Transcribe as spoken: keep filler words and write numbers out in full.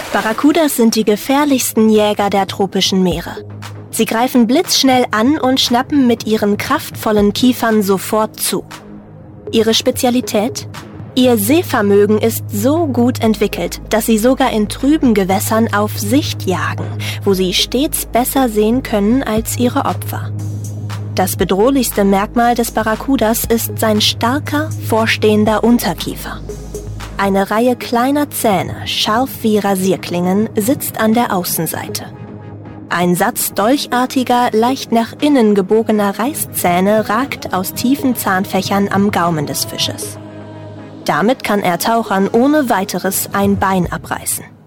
Barracudas sind die gefährlichsten Jäger der tropischen Meere. Sie greifen blitzschnell an und schnappen mit ihren kraftvollen Kiefern sofort zu. Ihre Spezialität? Ihr Sehvermögen ist so gut entwickelt, dass sie sogar in trüben Gewässern auf Sicht jagen, wo sie stets besser sehen können als ihre Opfer. Das bedrohlichste Merkmal des Barracudas ist sein starker, vorstehender Unterkiefer. Eine Reihe kleiner Zähne, scharf wie Rasierklingen, sitzt an der Außenseite. Ein Satz dolchartiger, leicht nach innen gebogener Reißzähne ragt aus tiefen Zahnfächern am Gaumen des Fisches. Damit kann er Tauchern ohne weiteres ein Bein abreißen.